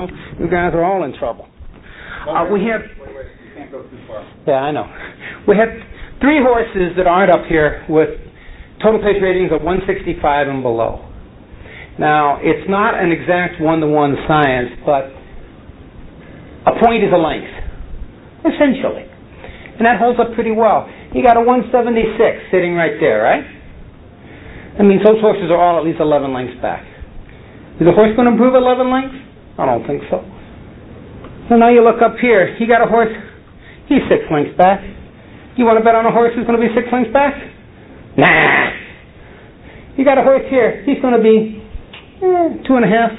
You guys are all in trouble. We have. Wait, you can't go too far. Yeah, I know. We have 3 horses that aren't up here with total pace ratings of 165 and below. Now, it's not an exact one-to-one science, but a point is a length, essentially. And that holds up pretty well. You got a 176 sitting right there, right? That means those horses are all at least 11 lengths back. Is the horse going to improve 11 lengths? I don't think so. So now you look up here. You got a horse, he's 6 lengths back. You want to bet on a horse who's going to be 6 lengths back? Nah. You got a horse here. He's going to be 2.5, 3.5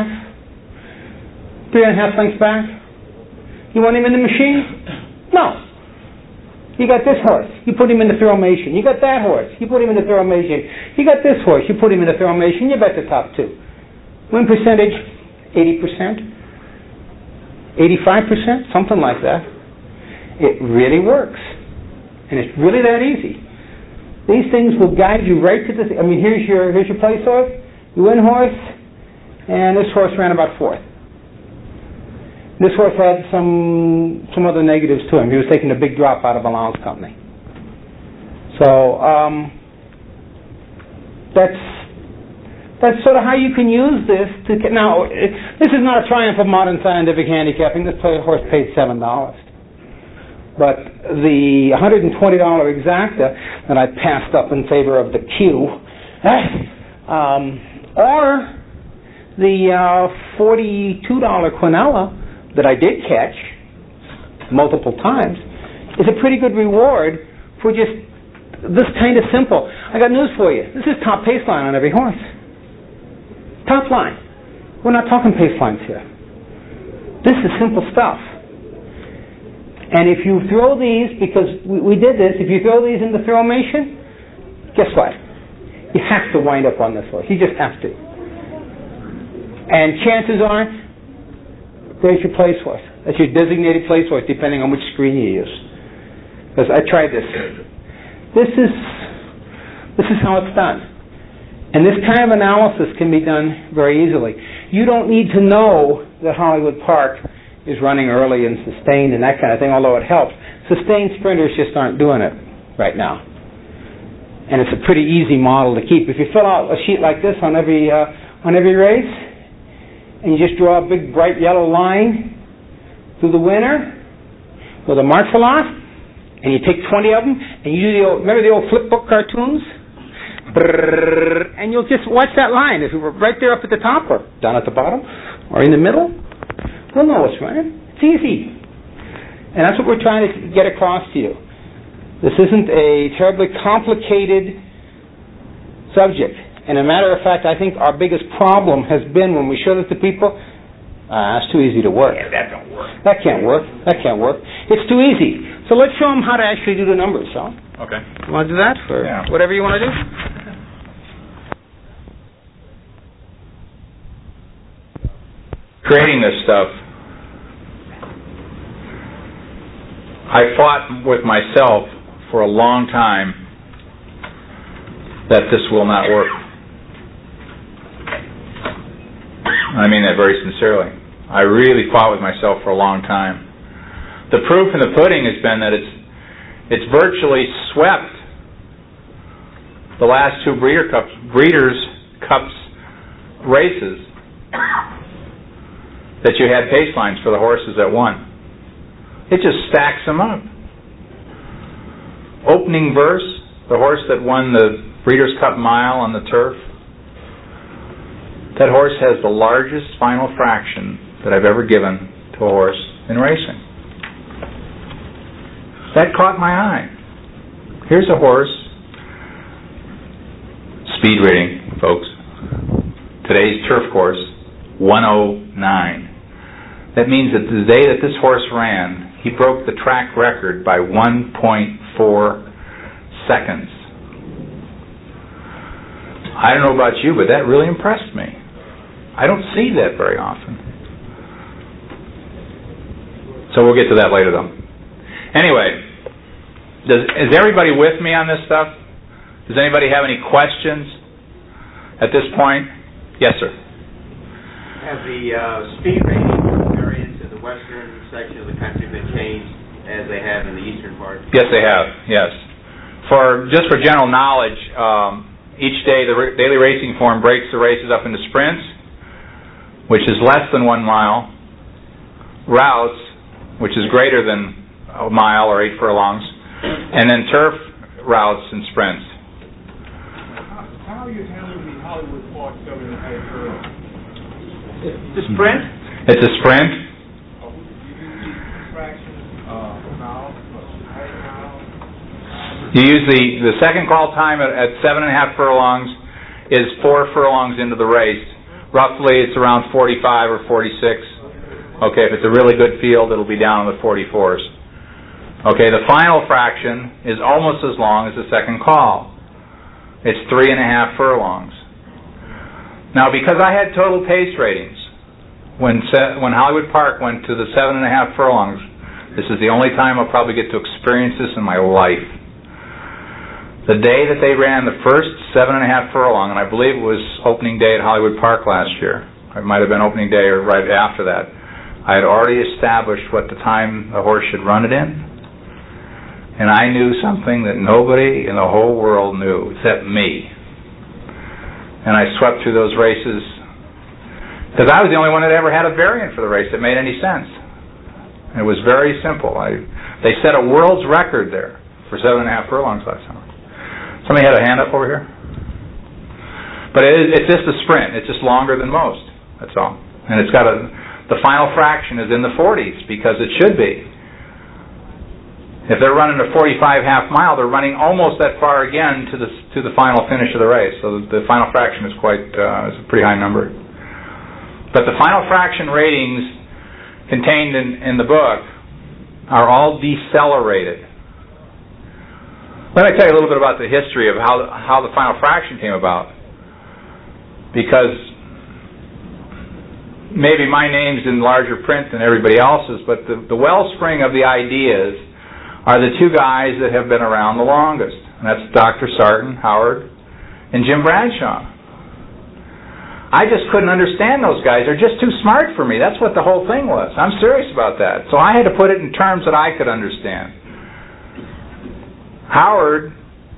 lengths back. You want him in the machine? No. You got this horse. You put him in the Theromation. You got that horse. You put him in the Theromation. You got this horse. You put him in the Theromation. You bet the top 2. Win percentage, 80%. 85%, something like that. It really works. And it's really that easy. These things will guide you right to the... here's your place horse, you win horse, and this horse ran about 4th. This horse had some other negatives to him. He was taking a big drop out of Allowance Company. So, that's sort of how you can use this to get... Now, this is not a triumph of modern scientific handicapping. This horse paid $7. But the $120 exacta that I passed up in favor of the Q, or the $42 Quinella that I did catch multiple times, is a pretty good reward for just this kind of simple. I got news for you. This is top pace line on every horse. Top line. We're not talking pace lines here. This is simple stuff. And if you throw these, because we did this, if you throw these in the Theromation, guess what? You have to wind up on this horse. You just have to. And chances are, there's your place horse. That's your designated place horse, depending on which screen you use. Because I tried this. This is how it's done. And this kind of analysis can be done very easily. You don't need to know that Hollywood Park is running early and sustained and that kind of thing, although it helps. Sustained sprinters just aren't doing it right now. And it's a pretty easy model to keep. If you fill out a sheet like this on every race, and you just draw a big bright yellow line through the winner with a march velocity, and you take 20 of them, and you do remember the old flip book cartoons? And you'll just watch that line. If you were right there up at the top, or down at the bottom, or in the middle, we'll know what's running. It's easy. And that's what we're trying to get across to you. This isn't a terribly complicated subject. And as a matter of fact, I think our biggest problem has been when we show this to people, it's too easy to work. Yeah, that don't work. That can't work. That can't work. It's too easy. So let's show them how to actually do the numbers, so. Okay. You want to do that? Or whatever you want to do? Creating this stuff, I fought with myself for a long time that this will not work. I mean that very sincerely. I really fought with myself for a long time. The proof in the pudding has been that it's virtually swept the last 2 Breeders' Cups races that you had pace lines for the horses that won. It just stacks them up. Opening Verse, the horse that won the Breeders' Cup Mile on the turf, that horse has the largest final fraction that I've ever given to a horse in racing. That caught my eye. Here's a horse, speed rating, folks. Today's turf course, 109. That means that the day that this horse ran, he broke the track record by 1.4 seconds. I don't know about you, but that really impressed me. I don't see that very often. So we'll get to that later, though. Anyway, is everybody with me on this stuff? Does anybody have any questions at this point? Yes, sir. Have the speed rating variants in the western section of the country been changed as they have in the eastern part? Yes, they have. Yes. Just for general knowledge, each day the daily racing form breaks the races up into sprints, which is less than 1 mile, routes, which is greater than a mile or 8 furlongs, and then turf routes and sprints. How are you handling the Hollywood Park 7.5 furlongs? The sprint? It's a sprint. You use the second call time at 7.5 furlongs is 4 furlongs into the race. Roughly, it's around 45 or 46. Okay, if it's a really good field, it'll be down in the 44s. Okay, the final fraction is almost as long as the second call. It's 3.5 furlongs. Now, because I had total pace ratings, when Hollywood Park went to the 7.5 furlongs, this is the only time I'll probably get to experience this in my life. The day that they ran the first 7.5 furlong, and I believe it was opening day at Hollywood Park last year, it might have been opening day or right after that, I had already established what the time the horse should run it in, and I knew something that nobody in the whole world knew except me. And I swept through those races because I was the only one that ever had a variant for the race that made any sense. It was very simple. They set a world's record there for 7.5 furlongs last summer. Somebody had a hand up over here? But it's just a sprint. It's just longer than most. That's all. And it's got the final fraction is in the 40s because it should be. If they're running a 45 half mile, they're running almost that far again to the final finish of the race. So the final fraction is is a pretty high number. But the final fraction ratings contained in the book are all decelerated. Let me tell you a little bit about the history of how the final fraction came about. Because maybe my name's in larger print than everybody else's, but the wellspring of the ideas are the two guys that have been around the longest. And that's Dr. Sarton, Howard, and Jim Bradshaw. I just couldn't understand those guys. They're just too smart for me. That's what the whole thing was. I'm serious about that. So I had to put it in terms that I could understand. Howard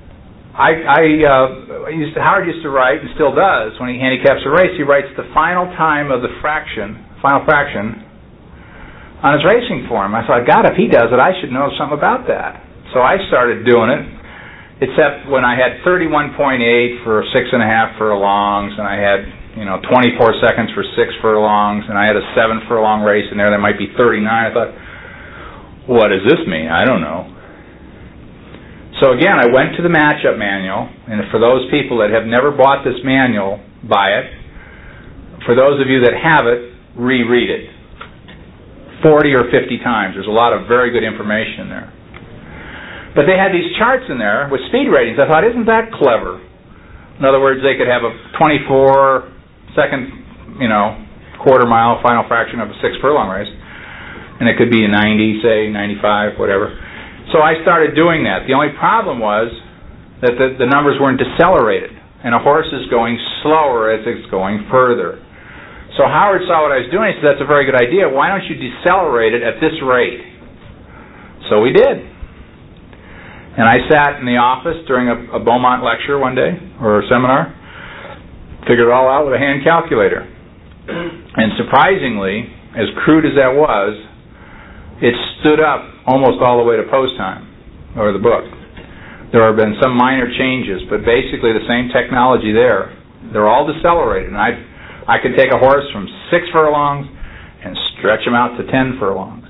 used to write, and still does, when he handicaps a race, he writes the final time of the final fraction, on his racing form. I thought, God, if he does it, I should know something about that. So I started doing it, except when I had 31.8 for 6.5 furlongs, and I had 24 seconds for 6 furlongs, and I had a 7 furlong race in there that might be 39. I thought, what does this mean? I don't know. So again, I went to the matchup manual, and for those people that have never bought this manual, buy it. For those of you that have it, reread it 40 or 50 times. There's a lot of very good information in there. But they had these charts in there with speed ratings. I thought, isn't that clever? In other words, they could have a 24-second, quarter mile final fraction of a 6 furlong race, and it could be a 90, say 95, whatever. So I started doing that. The only problem was that the numbers weren't decelerated, and a horse is going slower as it's going further. So Howard saw what I was doing. He said, that's a very good idea. Why don't you decelerate it at this rate? So we did. And I sat in the office during a Beaumont lecture one day, or a seminar, figured it all out with a hand calculator. And surprisingly, as crude as that was, it stood up almost all the way to post time, or the book. There have been some minor changes, but basically the same technology there. They're all decelerated, and I could take a horse from 6 furlongs and stretch him out to 10 furlongs.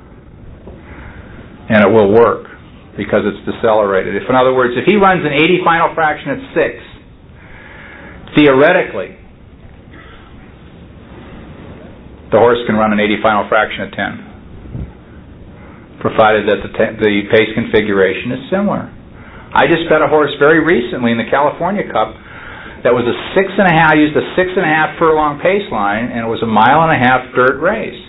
And it will work, because it's decelerated. In other words, if he runs an 80 final fraction at 6, theoretically, the horse can run an 80 final fraction at 10. Provided that the pace configuration is similar. I just bet a horse very recently in the California Cup that was used a 6.5 furlong pace line, and it was a 1.5 mile dirt race.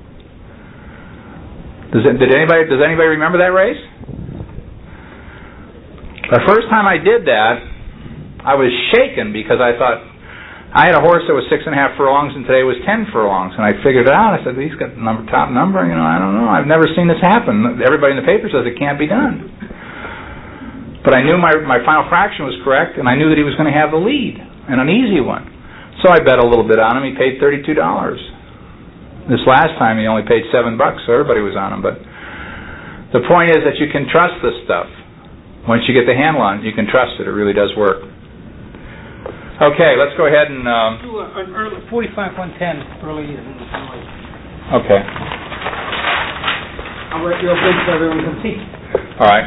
Does anybody remember that race? The first time I did that, I was shaken because I thought, I had a horse that was 6.5 furlongs, and today was 10 furlongs, and I figured it out. I said, he's got the top number. I don't know. I've never seen this happen. Everybody in the paper says it can't be done. But I knew my final fraction was correct, and I knew that he was going to have the lead, and an easy one. So I bet a little bit on him. He paid $32. This last time he only paid $7, so everybody was on him. But the point is that you can trust this stuff. Once you get the handle on it, you can trust it. It really does work. Okay, let's go ahead and... Do an early 45, 110 early. Okay. I'll write real big so everyone can see. All right.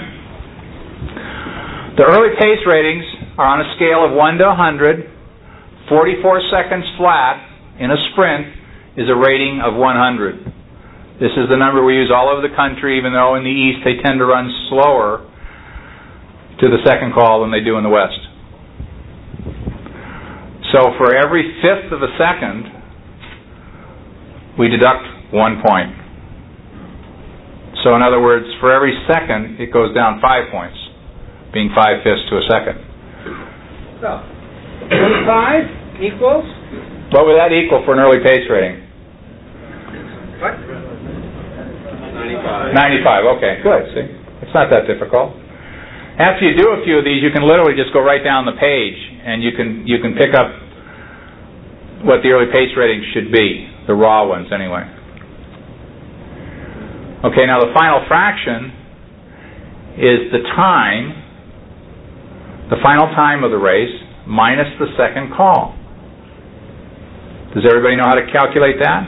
The early pace ratings are on a scale of 1 to 100. 44 seconds flat in a sprint is a rating of 100. This is the number we use all over the country, even though in the East they tend to run slower to the second call than they do in the West. So for every fifth of a second, we deduct 1 point. So in other words, for every second, it goes down 5 points, being 5/5 to a second. So, 25 equals? What would that equal for an early pace rating? What? 95. 95, okay, good. See, it's not that difficult. After you do a few of these, you can literally just go right down the page, and you can pick up what the early pace ratings should be, the raw ones anyway. Okay, now the final fraction is the final time of the race minus the second call. Does everybody know how to calculate that?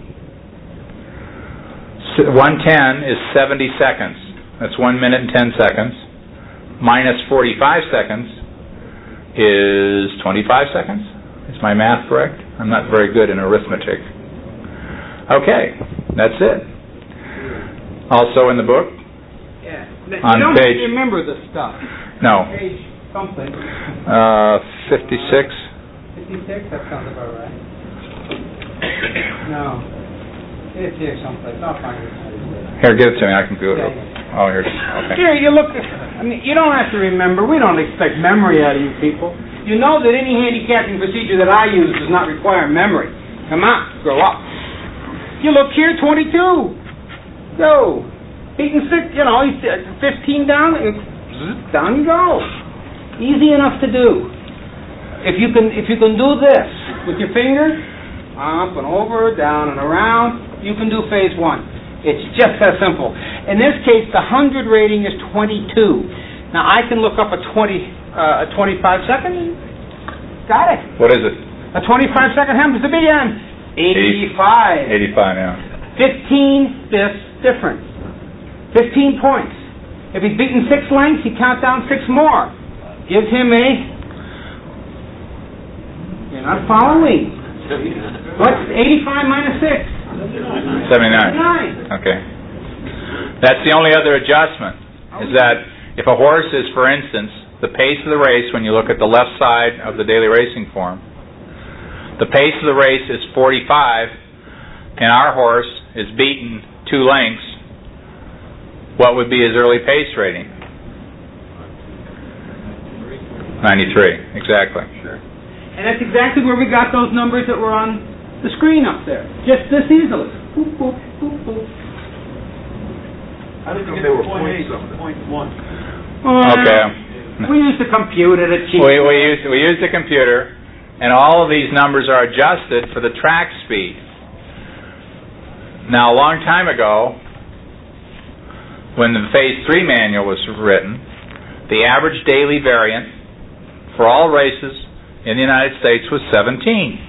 110 is 70 seconds. That's 1 minute and 10 seconds. Minus 45 seconds is 25 seconds. Is my math correct? I'm not very good in arithmetic. Okay, that's it. Also in the book, on you don't page... remember the stuff. No. Page something. 56. 56? That sounds about right. No. It's here someplace. I'll find it. Here, give it to me. I can do it. Yeah. Oh, here's... Okay. Here, you look... I mean, you don't have to remember. We don't expect memory out of you people. You know that any handicapping procedure that I use does not require memory. Come on, grow up. You look here, 22. Go. Beating 6, he's 15 down, and down you go. Easy enough to do. If you can do this with your finger, up and over, down and around, you can do phase 1. It's just that simple. In this case, the 100 rating is 22. Now I can look up a 25 second. Got it. What is it? A 25 second hem is the BM. 85. 85, yeah. 15 fifths difference. 15 points. If he's beaten 6 lengths, he counts down 6 more. Gives him a... You're not following. What's 85 minus 6? 79. Okay. That's the only other adjustment, is that if a horse is, for instance, the pace of the race, when you look at the left side of the daily racing form, the pace of the race is 45, and our horse is beaten 2 lengths, what would be his early pace rating? 93, exactly. Sure. And that's exactly where we got those numbers that were on the screen up there. Just this easily. Boop, boop, boop, boop. I didn't know they were point one. Okay. We used the computer to cheat. We use the computer, and all of these numbers are adjusted for the track speed. Now, a long time ago, when the Phase 3 manual was written, the average daily variant for all races in the United States was 17.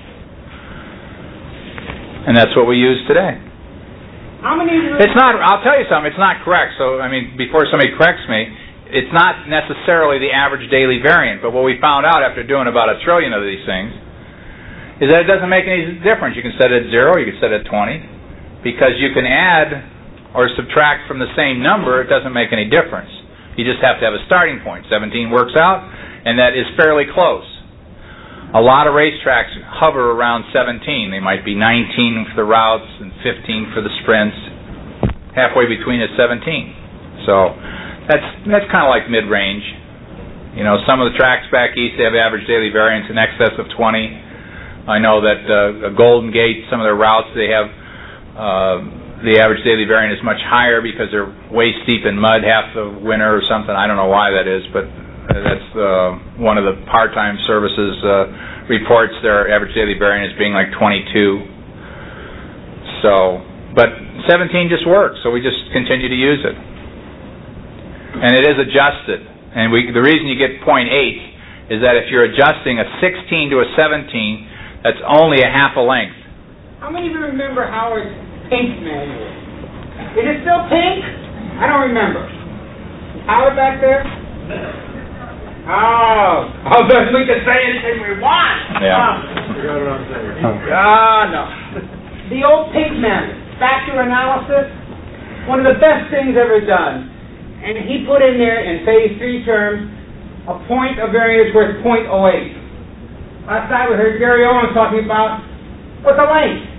And that's what we use today. How many? It's not, I'll tell you something, it's not correct. So, before somebody corrects me, it's not necessarily the average daily variant, but what we found out after doing about 1 trillion of these things is that it doesn't make any difference. You can set it at 0, you can set it at 20, because you can add or subtract from the same number. It doesn't make any difference. You just have to have a starting point. 17 works out, and that is fairly close. A lot of racetracks hover around 17. They might be 19 for the routes and 15 for the sprints. Halfway between is 17. So that's kind of like mid-range. Some of the tracks back east, they have average daily variance in excess of 20. I know that Golden Gate, some of their routes, they have the average daily variant is much higher because they're waist deep in mud half the winter or something. I don't know why that is, but that's one of the part-time services reports their average daily variant as being like 22. So, but 17 just works, so we just continue to use it. And it is adjusted. And the reason you get 0.8 is that if you're adjusting a 16 to a 17, that's only a half a length. How many of you remember Howard's pink manual? Is it still pink? I don't remember. Howard back there? Oh, then we can say anything we want. Yeah. No. The old pink manual, factor analysis, one of the best things ever done. And he put in there in phase 3 terms a point of variance worth 0.08. Last night we heard Gary Owens talking about what's a length?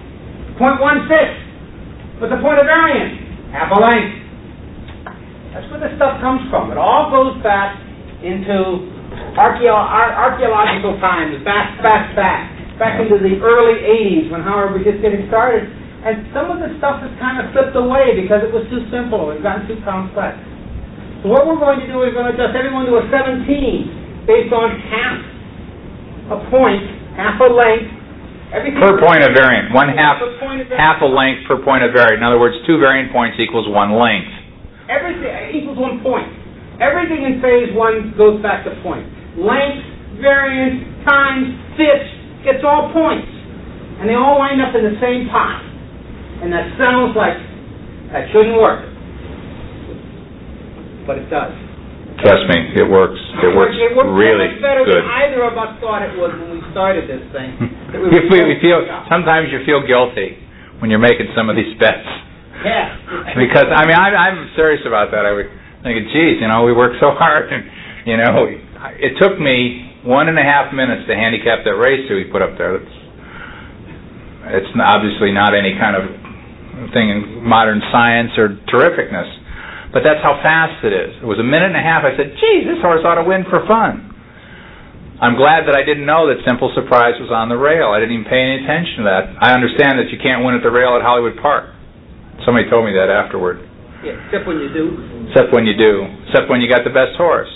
0.16. What's the point of variance? Half a length. That's where this stuff comes from. It all goes back into archaeological times, back into the early 80s when Howard was just getting started. And some of the stuff has kind of slipped away because it was too simple. It got too complex. So what we're going to do is we're going to adjust everyone to a 17 based on half a point, half a length. Per point of variant. Half a length per point of variant. In other words, 2 variant points equals 1 length. Everything equals 1 point. Everything in phase 1 goes back to points. Length, variance, times, pitch, it's all points. And they all wind up in the same pot. And that sounds like that shouldn't work. But it does. Trust me, it works. It works really much better good. than either of us thought it would when we started this thing. Sometimes you feel guilty when you're making some of these bets. Yeah. Because, I mean, I'm serious about that. I was thinking, geez, we worked so hard. And, it took me 1.5 minutes to handicap that race that we put up there. It's obviously not any kind of thing in modern science or terrificness. But that's how fast it is. It was 1.5 minutes. I said, geez, this horse ought to win for fun. I'm glad that I didn't know that Simple Surprise was on the rail. I didn't even pay any attention to that. I understand that you can't win at the rail at Hollywood Park. Somebody told me that afterward. Yeah, except when you do. Except when you do. Except when you got the best horse.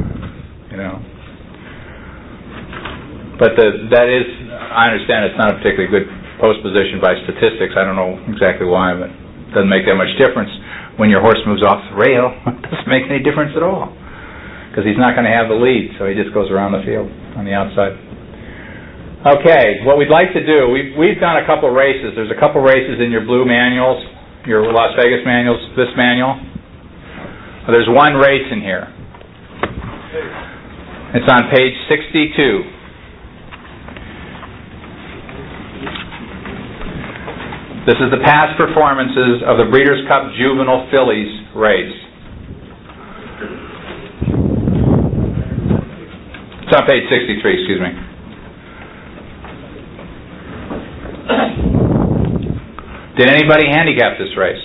But that is, I understand it's not a particularly good post position by statistics. I don't know exactly why, but it doesn't make that much difference. When your horse moves off the rail, it doesn't make any difference at all. Because he's not going to have the lead, so he just goes around the field on the outside. Okay, what we'd like to do, we've done a couple races. There's a couple races in your blue manuals, your Las Vegas manuals, this manual. There's one race in here. It's on page 62. This is the past performances of the Breeders' Cup Juvenile Fillies race. It's on page 63, excuse me. Did anybody handicap this race?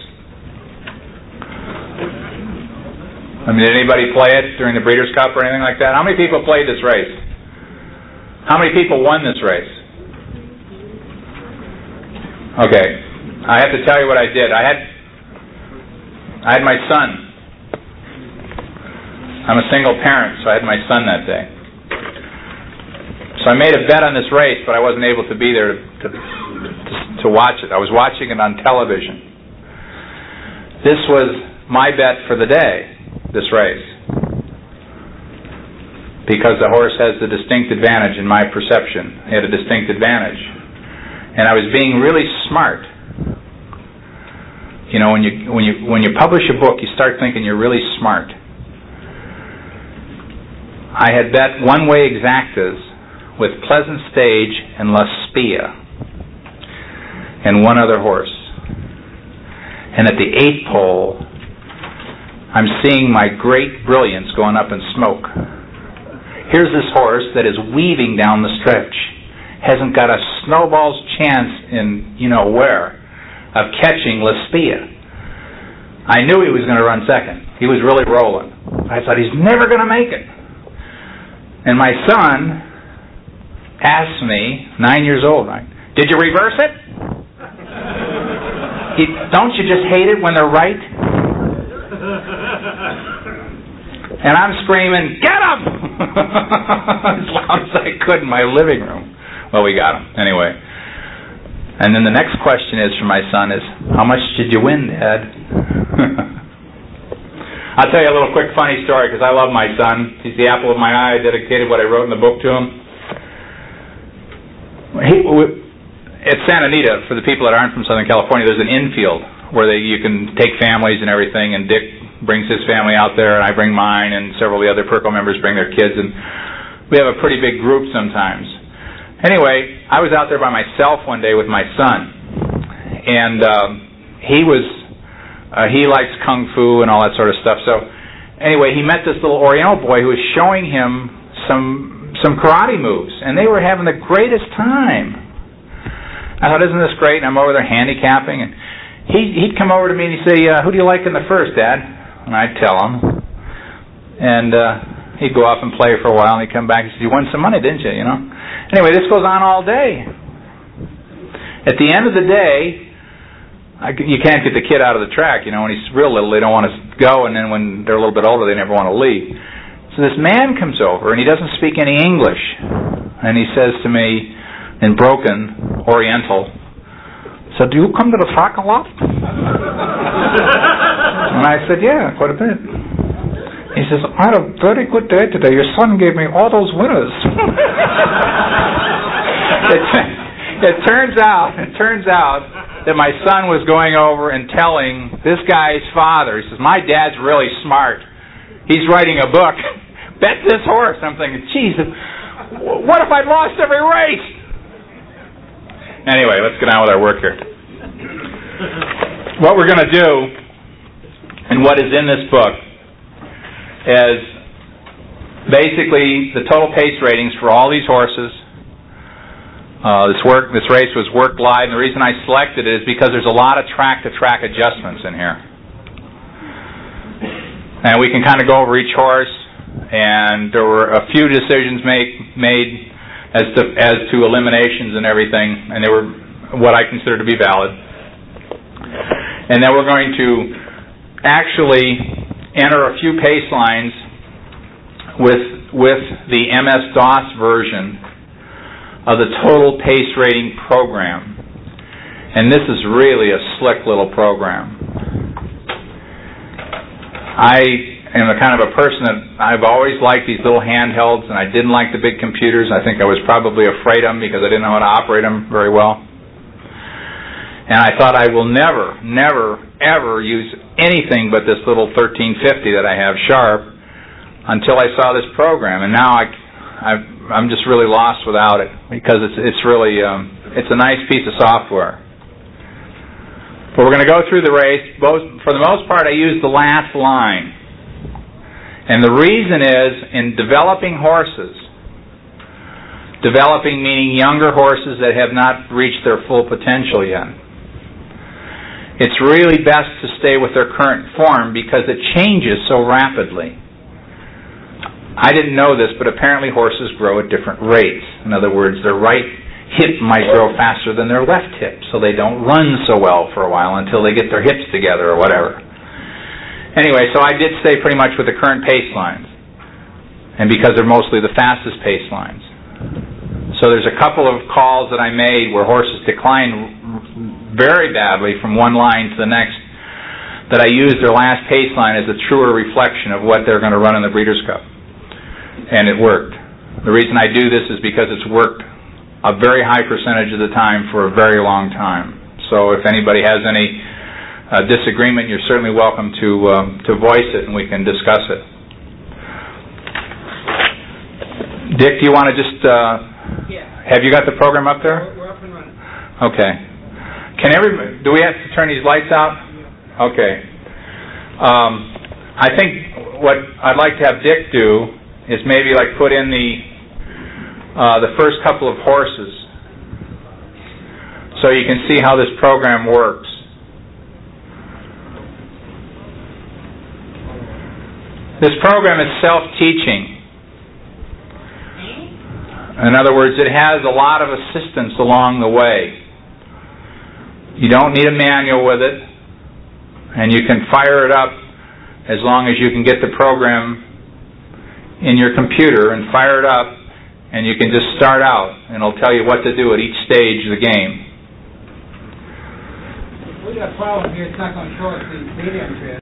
Did anybody play it during the Breeders' Cup or anything like that? How many people played this race? How many people won this race? Okay, I have to tell you what I did. I had my son. I'm a single parent, so I had my son that day. So I made a bet on this race, but I wasn't able to be there to watch it. I was watching it on television. This was my bet for the day, this race, because the horse has the distinct advantage in my perception. He had a distinct advantage. And I was being really smart. When you publish a book, you start thinking you're really smart. I had bet one-way exactas with Pleasant Stage and La Spia and one other horse. And at the 8th hole, I'm seeing my Great Brilliance going up in smoke. Here's this horse that is weaving down the stretch. Hasn't got a snowball's chance in where of catching La Spia. I knew he was going to run second. He was really rolling. I thought he's never going to make it. And my son asks me, 9 years old, right? Did you reverse it? Don't you just hate it when they're right? And I'm screaming, get him! As loud as I could in my living room. Well, we got him. Anyway. And then the next question is for my son is, how much did you win, Dad? I'll tell you a little quick funny story because I love my son. He's the apple of my eye. I dedicated what I wrote in the book to him. At Santa Anita, for the people that aren't from Southern California, there's an infield where you can take families and everything, and Dick brings his family out there, and I bring mine, and several of the other PERCO members bring their kids, and we have a pretty big group sometimes. Anyway, I was out there by myself one day with my son, and he likes kung fu and all that sort of stuff. So anyway, he met this little Oriental boy who was showing him some karate moves, and they were having the greatest time. I thought, isn't this great? And I'm over there handicapping, and he'd come over to me and he'd say, who do you like in the first, Dad? And I'd tell him, and he'd go off and play for a while, and he'd come back and say, you won some money, didn't you? You know. Anyway, this goes on all day. At the end of the day, you can't get the kid out of the track. You know, when he's real little, they don't want to go, and then when they're a little bit older, they never want to leave. So this man comes over, and he doesn't speak any English, and he says to me in broken Oriental, so do you come to the track a lot? And I said, yeah, quite a bit. He says, I had a very good day today. Your son gave me all those winners. It turns out that my son was going over and telling this guy's father, he says, my dad's really smart. He's writing a book. Bet this horse. I'm thinking, geez, what if I lost every race? Anyway, let's get on with our work here. What we're going to do, and what is in this book, is basically the total pace ratings for all these horses. This race was worked live, and the reason I selected it is because there's a lot of track-to-track adjustments in here. And we can kind of go over each horse, and there were a few decisions made as to eliminations and everything, and they were what I consider to be valid. And then we're going to actually enter a few pace lines with the MS-DOS version of the total pace rating program. And this is really a slick little program. I am a kind of a person that I've always liked these little handhelds, and I didn't like the big computers. I think I was probably afraid of them because I didn't know how to operate them very well. And I thought I will never, ever use anything but this little 1350 that I have Sharp until I saw this program. And now I'm just really lost without it because it's really it's a nice piece of software. But we're going to go through the race. For the most part, I use the last line. And the reason is, in developing horses, developing meaning younger horses that have not reached their full potential yet, it's really best to stay with their current form because it changes so rapidly. I didn't know this, but apparently horses grow at different rates. In other words, their right hip might grow faster than their left hip, so they don't run so well for a while until they get their hips together or whatever. Anyway, so I did stay pretty much with the current pace lines, and because they're mostly the fastest pace lines. So there's a couple of calls that I made where horses declined very badly from one line to the next that I used their last pace line as a truer reflection of what they're going to run in the Breeders' Cup. And it worked. The reason I do this is because it's worked a very high percentage of the time for a very long time. So if anybody has any disagreement, you're certainly welcome to voice it, and we can discuss it. Dick, do you want to just... Have you got the program up there? We're up and running. Okay. Do we have to turn these lights out? Okay. I think what I'd like to have Dick do is maybe like put in the first couple of horses so you can see how this program works. This program is self-teaching. In other words, it has a lot of assistance along the way. You don't need a manual with it, and you can fire it up as long as you can get the program in your computer and fire it up, and you can just start out, and it'll tell you what to do at each stage of the game. We got a problem here. It's not going to show us the data entry.